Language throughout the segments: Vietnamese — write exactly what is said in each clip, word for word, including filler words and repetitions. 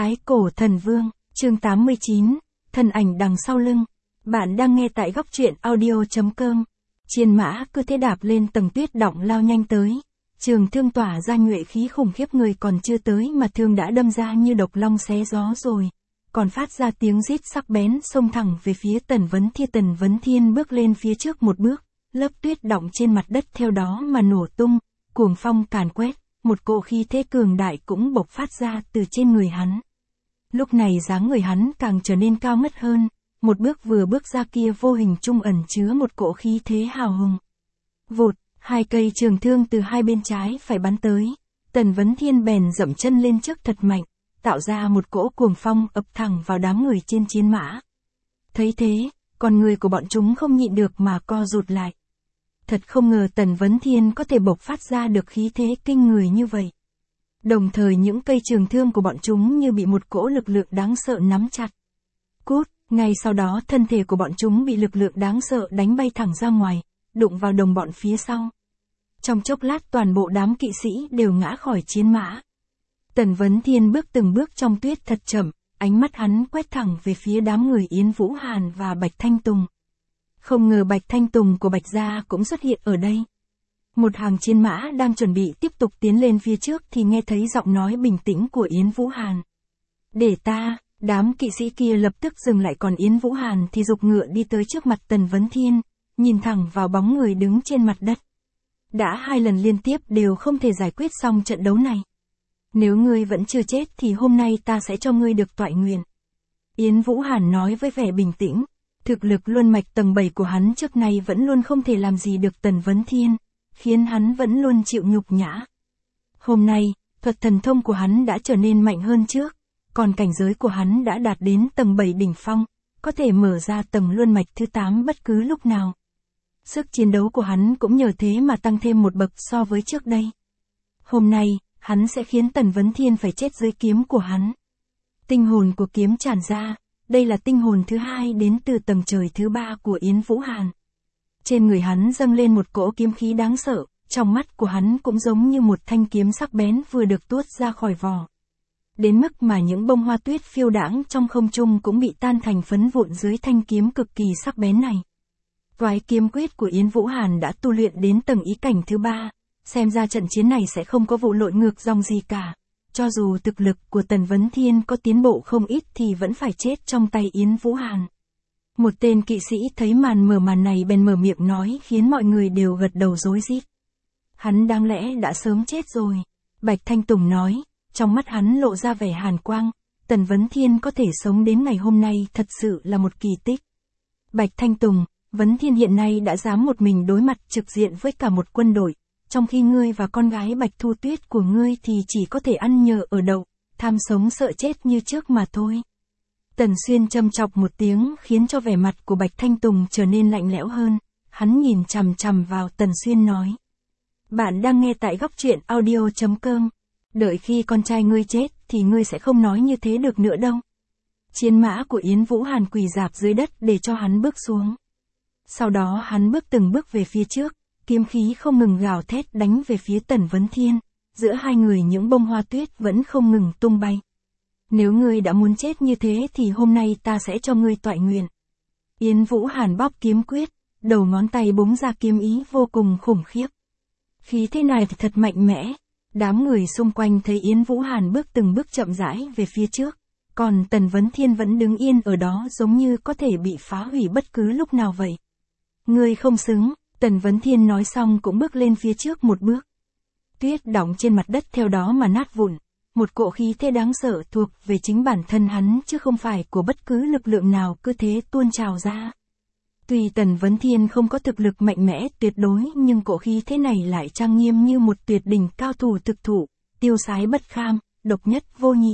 Thái Cổ Thần Vương, chương tám mươi chín, thân ảnh đằng sau lưng. Bạn đang nghe tại góc truyện audio chấm com. Chiến mã cứ thế đạp lên tầng tuyết đọng lao nhanh tới. Trường thương tỏa ra nhuệ khí khủng khiếp, người còn chưa tới mà thương đã đâm ra như độc long xé gió rồi. Còn phát ra tiếng rít sắc bén xông thẳng về phía Tần Vấn Thiên. Tần Vấn Thiên bước lên phía trước một bước, lớp tuyết đọng trên mặt đất theo đó mà nổ tung, cuồng phong càn quét, một cỗ khí thế cường đại cũng bộc phát ra từ trên người hắn. Lúc này dáng người hắn càng trở nên cao ngất hơn, một bước vừa bước ra kia vô hình trung ẩn chứa một cỗ khí thế hào hùng. Vụt, hai cây trường thương từ hai bên trái phải bắn tới, Tần Vấn Thiên bèn dậm chân lên trước thật mạnh, tạo ra một cỗ cuồng phong ập thẳng vào đám người trên chiến mã. Thấy thế, con người của bọn chúng không nhịn được mà co rụt lại. Thật không ngờ Tần Vấn Thiên có thể bộc phát ra được khí thế kinh người như vậy. Đồng thời những cây trường thương của bọn chúng như bị một cỗ lực lượng đáng sợ nắm chặt. Cút, ngay sau đó thân thể của bọn chúng bị lực lượng đáng sợ đánh bay thẳng ra ngoài, đụng vào đồng bọn phía sau. Trong chốc lát toàn bộ đám kỵ sĩ đều ngã khỏi chiến mã. Tần Vấn Thiên bước từng bước trong tuyết thật chậm, ánh mắt hắn quét thẳng về phía đám người Yến Vũ Hàn và Bạch Thanh Tùng. Không ngờ Bạch Thanh Tùng của Bạch gia cũng xuất hiện ở đây. Một hàng chiến mã đang chuẩn bị tiếp tục tiến lên phía trước thì nghe thấy giọng nói bình tĩnh của Yến Vũ Hàn. Để ta, đám kỵ sĩ kia lập tức dừng lại, còn Yến Vũ Hàn thì giục ngựa đi tới trước mặt Tần Vấn Thiên, nhìn thẳng vào bóng người đứng trên mặt đất. Đã hai lần liên tiếp đều không thể giải quyết xong trận đấu này. Nếu ngươi vẫn chưa chết thì hôm nay ta sẽ cho ngươi được toại nguyện. Yến Vũ Hàn nói với vẻ bình tĩnh. Thực lực luân mạch tầng bảy của hắn trước nay vẫn luôn không thể làm gì được Tần Vấn Thiên, khiến hắn vẫn luôn chịu nhục nhã. Hôm nay, thuật thần thông của hắn đã trở nên mạnh hơn trước, còn cảnh giới của hắn đã đạt đến tầng bảy đỉnh phong, có thể mở ra tầng luân mạch thứ tám bất cứ lúc nào. Sức chiến đấu của hắn cũng nhờ thế mà tăng thêm một bậc so với trước đây. Hôm nay, hắn sẽ khiến Tần Vấn Thiên phải chết dưới kiếm của hắn. Tinh hồn của kiếm tràn ra. Đây là tinh hồn thứ hai đến từ tầng trời thứ ba của Yến Vũ Hàn. Trên người hắn dâng lên một cỗ kiếm khí đáng sợ, trong mắt của hắn cũng giống như một thanh kiếm sắc bén vừa được tuốt ra khỏi vỏ. Đến mức mà những bông hoa tuyết phiêu đãng trong không trung cũng bị tan thành phấn vụn dưới thanh kiếm cực kỳ sắc bén này. Toái kiếm quyết của Yến Vũ Hàn đã tu luyện đến tầng ý cảnh thứ ba, xem ra trận chiến này sẽ không có vụ lội ngược dòng gì cả. Cho dù thực lực của Tần Vấn Thiên có tiến bộ không ít thì vẫn phải chết trong tay Yến Vũ Hàn. Một tên kỵ sĩ thấy màn mở màn này bèn mở miệng nói khiến mọi người đều gật đầu rối rít. Hắn đáng lẽ đã sớm chết rồi. Bạch Thanh Tùng nói, trong mắt hắn lộ ra vẻ hàn quang, Tần Vấn Thiên có thể sống đến ngày hôm nay thật sự là một kỳ tích. Bạch Thanh Tùng, Vấn Thiên hiện nay đã dám một mình đối mặt trực diện với cả một quân đội. Trong khi ngươi và con gái Bạch Thu Tuyết của ngươi thì chỉ có thể ăn nhờ ở đậu, tham sống sợ chết như trước mà thôi. Tần Xuyên châm chọc một tiếng khiến cho vẻ mặt của Bạch Thanh Tùng trở nên lạnh lẽo hơn, hắn nhìn chằm chằm vào Tần Xuyên nói. Bạn đang nghe tại góc truyện audio chấm com, đợi khi con trai ngươi chết thì ngươi sẽ không nói như thế được nữa đâu. Chiến mã của Yến Vũ Hàn quỳ rạp dưới đất để cho hắn bước xuống. Sau đó hắn bước từng bước về phía trước. Kiếm khí không ngừng gào thét đánh về phía Tần Vấn Thiên, giữa hai người những bông hoa tuyết vẫn không ngừng tung bay. Nếu ngươi đã muốn chết như thế thì hôm nay ta sẽ cho ngươi toại nguyện. Yến Vũ Hàn bóp kiếm quyết, đầu ngón tay búng ra kiếm ý vô cùng khủng khiếp. Khí thế này thì thật mạnh mẽ, đám người xung quanh thấy Yến Vũ Hàn bước từng bước chậm rãi về phía trước, còn Tần Vấn Thiên vẫn đứng yên ở đó giống như có thể bị phá hủy bất cứ lúc nào vậy. Ngươi không xứng. Tần Vấn Thiên nói xong cũng bước lên phía trước một bước. Tuyết đọng trên mặt đất theo đó mà nát vụn, một cỗ khí thế đáng sợ thuộc về chính bản thân hắn chứ không phải của bất cứ lực lượng nào cứ thế tuôn trào ra. Tuy Tần Vấn Thiên không có thực lực mạnh mẽ tuyệt đối nhưng cỗ khí thế này lại trang nghiêm như một tuyệt đỉnh cao thủ thực thụ, tiêu sái bất kham, độc nhất vô nhị.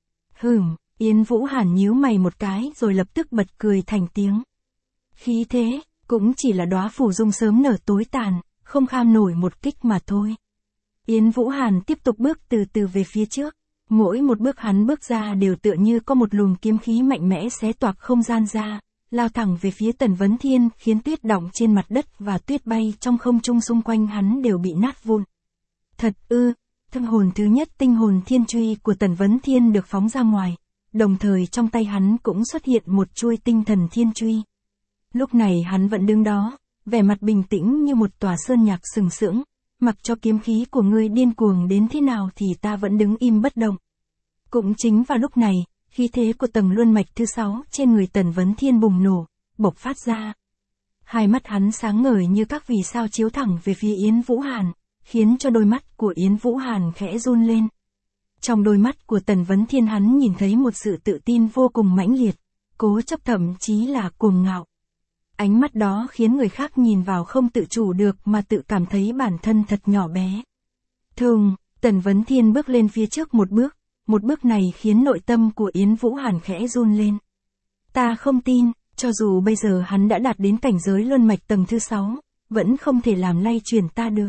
Hừm, Yến Vũ Hàn nhíu mày một cái rồi lập tức bật cười thành tiếng. Khí thế cũng chỉ là đóa phù dung sớm nở tối tàn, không kham nổi một kích mà thôi. Yến Vũ Hàn tiếp tục bước từ từ về phía trước, mỗi một bước hắn bước ra đều tựa như có một luồng kiếm khí mạnh mẽ xé toạc không gian ra, lao thẳng về phía Tần Vấn Thiên khiến tuyết đọng trên mặt đất và tuyết bay trong không trung xung quanh hắn đều bị nát vụn. Thật ư, Thân hồn thứ nhất tinh hồn thiên truy của Tần Vấn Thiên được phóng ra ngoài, đồng thời trong tay hắn cũng xuất hiện một chuôi tinh thần thiên truy. Lúc này hắn vẫn đứng đó, vẻ mặt bình tĩnh như một tòa sơn nhạc sừng sững, mặc cho kiếm khí của ngươi điên cuồng đến thế nào thì ta vẫn đứng im bất động. Cũng chính vào lúc này, khí thế của tầng luân mạch thứ sáu trên người Tần Vấn Thiên bùng nổ, bộc phát ra. Hai mắt hắn sáng ngời như các vì sao chiếu thẳng về phía Yến Vũ Hàn, khiến cho đôi mắt của Yến Vũ Hàn khẽ run lên. Trong đôi mắt của Tần Vấn Thiên hắn nhìn thấy một sự tự tin vô cùng mãnh liệt, cố chấp thậm chí là cuồng ngạo. Ánh mắt đó khiến người khác nhìn vào không tự chủ được mà tự cảm thấy bản thân thật nhỏ bé. Thường, Tần Vấn Thiên bước lên phía trước một bước, một bước này khiến nội tâm của Yến Vũ Hàn khẽ run lên. Ta không tin, cho dù bây giờ hắn đã đạt đến cảnh giới luân mạch tầng thứ sáu, vẫn không thể làm lay chuyển ta được.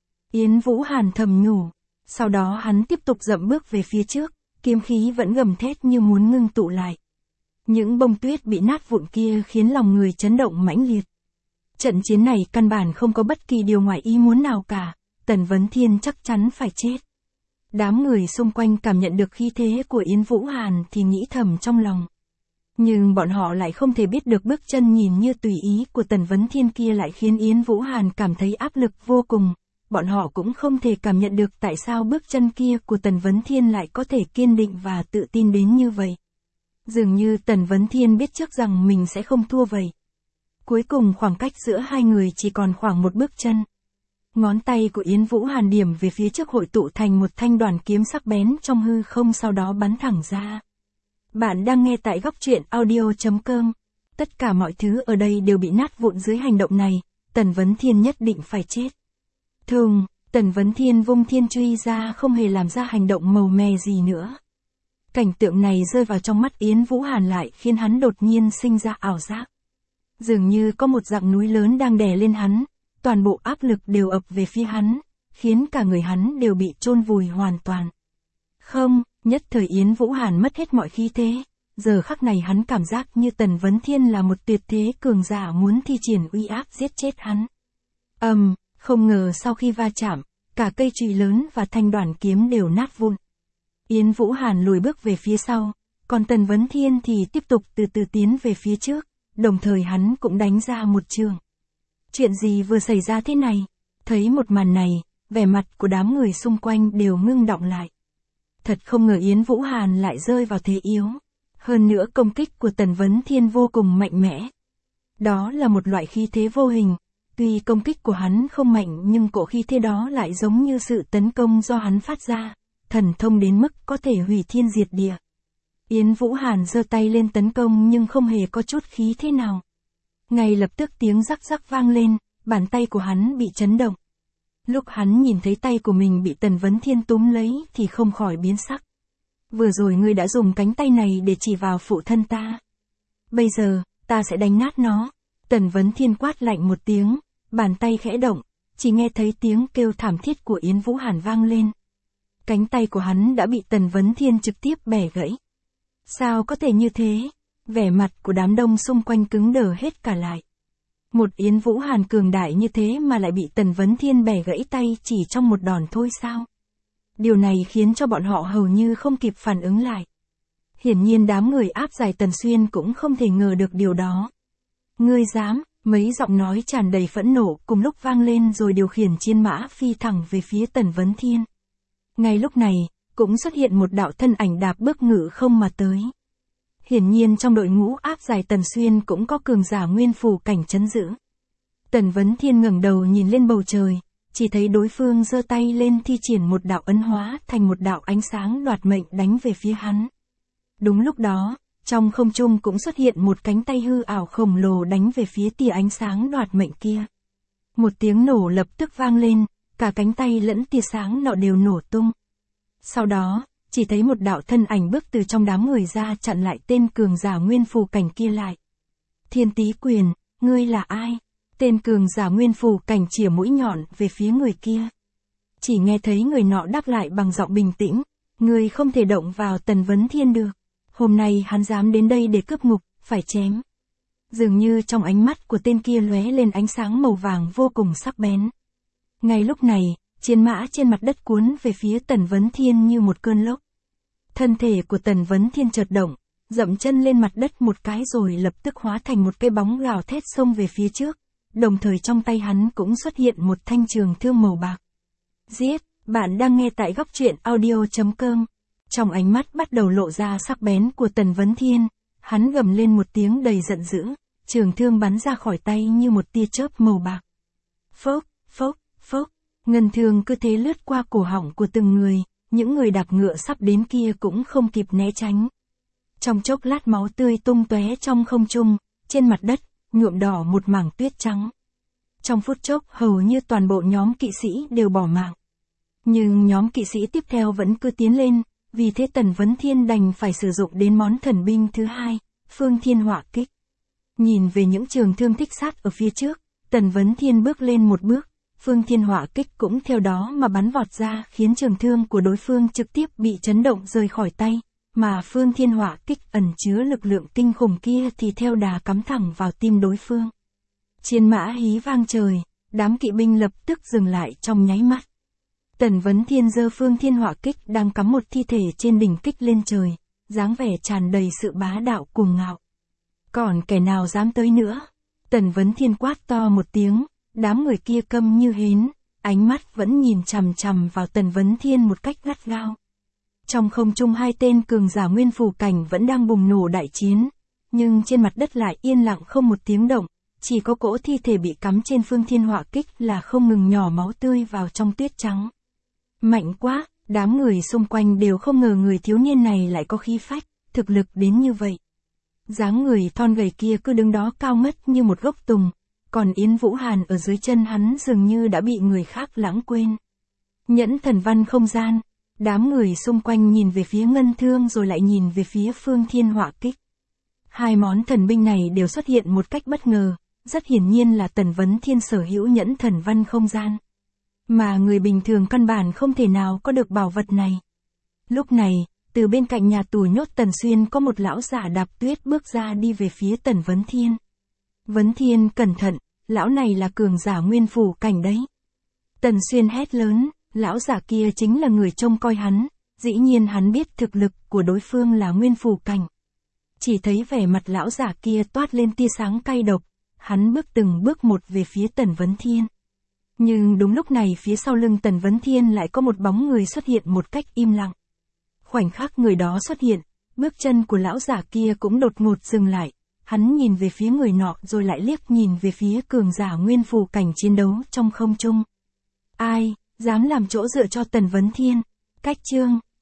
Yến Vũ Hàn thầm nhủ, sau đó hắn tiếp tục dậm bước về phía trước, kiếm khí vẫn gầm thét như muốn ngưng tụ lại. Những bông tuyết bị nát vụn kia khiến lòng người chấn động mãnh liệt. Trận chiến này căn bản không có bất kỳ điều ngoài ý muốn nào cả, Tần Vấn Thiên chắc chắn phải chết. Đám người xung quanh cảm nhận được khí thế của Yến Vũ Hàn thì nghĩ thầm trong lòng. Nhưng bọn họ lại không thể biết được bước chân nhìn như tùy ý của Tần Vấn Thiên kia lại khiến Yến Vũ Hàn cảm thấy áp lực vô cùng. Bọn họ cũng không thể cảm nhận được tại sao bước chân kia của Tần Vấn Thiên lại có thể kiên định và tự tin đến như vậy. Dường như Tần Vấn Thiên biết trước rằng mình sẽ không thua vậy. Cuối cùng khoảng cách giữa hai người chỉ còn khoảng một bước chân. Ngón tay của Yến Vũ Hàn điểm về phía trước hội tụ thành một thanh đoàn kiếm sắc bén trong hư không sau đó bắn thẳng ra. Bạn đang nghe tại góc truyện audio chấm com. Tất cả mọi thứ ở đây đều bị nát vụn dưới hành động này, Tần Vấn Thiên nhất định phải chết. Thường, Tần Vấn Thiên vung thiên truy ra không hề làm ra hành động màu mè gì nữa. Cảnh tượng này rơi vào trong mắt Yến Vũ Hàn lại khiến hắn đột nhiên sinh ra ảo giác. Dường như có một dặng núi lớn đang đè lên hắn, toàn bộ áp lực đều ập về phía hắn, khiến cả người hắn đều bị chôn vùi hoàn toàn. Không, nhất thời Yến Vũ Hàn mất hết mọi khí thế, giờ khắc này hắn cảm giác như Tần Vấn Thiên là một tuyệt thế cường giả muốn thi triển uy áp giết chết hắn. Ầm, um, không ngờ sau khi va chạm, cả cây chùy lớn và thanh đoàn kiếm đều nát vụn. Yến Vũ Hàn lùi bước về phía sau, còn Tần Vấn Thiên thì tiếp tục từ từ tiến về phía trước, đồng thời hắn cũng đánh ra một trường. Chuyện gì vừa xảy ra thế này? Thấy một màn này, vẻ mặt của đám người xung quanh đều ngưng đọng lại. Thật không ngờ Yến Vũ Hàn lại rơi vào thế yếu. Hơn nữa công kích của Tần Vấn Thiên vô cùng mạnh mẽ. Đó là một loại khí thế vô hình. Tuy công kích của hắn không mạnh nhưng cổ khí thế đó lại giống như sự tấn công do hắn phát ra. Thần thông đến mức có thể hủy thiên diệt địa. Yến Vũ Hàn giơ tay lên tấn công nhưng không hề có chút khí thế nào. Ngay lập tức tiếng rắc rắc vang lên, bàn tay của hắn bị chấn động. Lúc hắn nhìn thấy tay của mình bị Tần Vấn Thiên túm lấy thì không khỏi biến sắc. Vừa rồi ngươi đã dùng cánh tay này để chỉ vào phụ thân ta. Bây giờ, ta sẽ đánh nát nó. Tần Vấn Thiên quát lạnh một tiếng, bàn tay khẽ động, chỉ nghe thấy tiếng kêu thảm thiết của Yến Vũ Hàn vang lên. Cánh tay của hắn đã bị Tần Vấn Thiên trực tiếp bẻ gãy. Sao có thể như thế? Vẻ mặt của đám đông xung quanh cứng đờ hết cả lại. Một Yến Vũ Hàn cường đại như thế mà lại bị Tần Vấn Thiên bẻ gãy tay chỉ trong một đòn thôi sao? Điều này khiến cho bọn họ hầu như không kịp phản ứng lại. Hiển nhiên đám người áp giải Tần Xuyên cũng không thể ngờ được điều đó. Ngươi dám, mấy giọng nói tràn đầy phẫn nộ cùng lúc vang lên rồi điều khiển chiến mã phi thẳng về phía Tần Vấn Thiên. Ngay lúc này, cũng xuất hiện một đạo thân ảnh đạp bước ngự không mà tới. Hiển nhiên trong đội ngũ áp giải Tần Xuyên cũng có cường giả nguyên phù cảnh trấn giữ. Tần Vấn Thiên ngẩng đầu nhìn lên bầu trời, chỉ thấy đối phương giơ tay lên thi triển một đạo ấn hóa thành một đạo ánh sáng đoạt mệnh đánh về phía hắn. Đúng lúc đó, trong không trung cũng xuất hiện một cánh tay hư ảo khổng lồ đánh về phía tia ánh sáng đoạt mệnh kia. Một tiếng nổ lập tức vang lên, cả cánh tay lẫn tia sáng nọ đều nổ tung. Sau đó, chỉ thấy một đạo thân ảnh bước từ trong đám người ra chặn lại tên cường giả nguyên phù cảnh kia lại. Thiên Tý Quyền, ngươi là ai? Tên cường giả nguyên phù cảnh chĩa mũi nhọn về phía người kia. Chỉ nghe thấy người nọ đáp lại bằng giọng bình tĩnh, ngươi không thể động vào Tần Vấn Thiên được. Hôm nay hắn dám đến đây để cướp ngục, phải chém. Dường như trong ánh mắt của tên kia lóe lên ánh sáng màu vàng vô cùng sắc bén. Ngay lúc này, chiến mã trên mặt đất cuốn về phía Tần Vấn Thiên như một cơn lốc. Thân thể của Tần Vấn Thiên chợt động, dậm chân lên mặt đất một cái rồi lập tức hóa thành một cái bóng gào thét xông về phía trước, đồng thời trong tay hắn cũng xuất hiện một thanh trường thương màu bạc. Giết, bạn đang nghe tại góc truyện audio chấm com. Trong ánh mắt bắt đầu lộ ra sắc bén của Tần Vấn Thiên, hắn gầm lên một tiếng đầy giận dữ, trường thương bắn ra khỏi tay như một tia chớp màu bạc. Phốc, phốc, phốc, ngân thương cứ thế lướt qua cổ họng của từng người, những người đạp ngựa sắp đến kia cũng không kịp né tránh. Trong chốc lát máu tươi tung tóe trong không trung, trên mặt đất, nhuộm đỏ một mảng tuyết trắng. Trong phút chốc hầu như toàn bộ nhóm kỵ sĩ đều bỏ mạng. Nhưng nhóm kỵ sĩ tiếp theo vẫn cứ tiến lên, vì thế Tần Vấn Thiên đành phải sử dụng đến món thần binh thứ hai, Phương Thiên Hỏa Kích. Nhìn về những trường thương thích sát ở phía trước, Tần Vấn Thiên bước lên một bước, Phương Thiên Hỏa Kích cũng theo đó mà bắn vọt ra khiến trường thương của đối phương trực tiếp bị chấn động rời khỏi tay, mà Phương Thiên Hỏa Kích ẩn chứa lực lượng kinh khủng kia thì theo đà cắm thẳng vào tim đối phương. Chiến mã hí vang trời, đám kỵ binh lập tức dừng lại trong nháy mắt. Tần Vấn Thiên giơ Phương Thiên Hỏa Kích đang cắm một thi thể trên đỉnh kích lên trời, dáng vẻ tràn đầy sự bá đạo cuồng ngạo. Còn kẻ nào dám tới nữa? Tần Vấn Thiên quát to một tiếng, đám người kia câm như hến, ánh mắt vẫn nhìn chằm chằm vào Tần Vấn Thiên một cách gắt gao. Trong không trung hai tên cường giả nguyên phù cảnh vẫn đang bùng nổ đại chiến, nhưng trên mặt đất lại yên lặng không một tiếng động, chỉ có cỗ thi thể bị cắm trên Phương Thiên Hỏa Kích là không ngừng nhỏ máu tươi vào trong tuyết trắng. Mạnh quá, đám người xung quanh đều không ngờ người thiếu niên này lại có khí phách, thực lực đến như vậy. Dáng người thon gầy kia cứ đứng đó cao ngất như một gốc tùng, còn Yến Vũ Hàn ở dưới chân hắn dường như đã bị người khác lãng quên. Nhẫn thần văn không gian, đám người xung quanh nhìn về phía ngân thương rồi lại nhìn về phía Phương Thiên Hỏa Kích. Hai món thần binh này đều xuất hiện một cách bất ngờ, rất hiển nhiên là Tần Vấn Thiên sở hữu nhẫn thần văn không gian. Mà người bình thường căn bản không thể nào có được bảo vật này. Lúc này, từ bên cạnh nhà tù nhốt Tần Xuyên có một lão giả đạp tuyết bước ra đi về phía Tần Vấn Thiên. Vấn Thiên cẩn thận, lão này là cường giả nguyên phù cảnh đấy. Tần Xuyên hét lớn, lão giả kia chính là người trông coi hắn, dĩ nhiên hắn biết thực lực của đối phương là nguyên phù cảnh. Chỉ thấy vẻ mặt lão giả kia toát lên tia sáng cay độc, hắn bước từng bước một về phía Tần Vấn Thiên. Nhưng đúng lúc này phía sau lưng Tần Vấn Thiên lại có một bóng người xuất hiện một cách im lặng. Khoảnh khắc người đó xuất hiện, bước chân của lão giả kia cũng đột ngột dừng lại, hắn nhìn về phía người nọ rồi lại liếc nhìn về phía cường giả nguyên phù cảnh chiến đấu trong không trung. Ai, dám làm chỗ dựa cho Tần Vấn Thiên? Cách chương.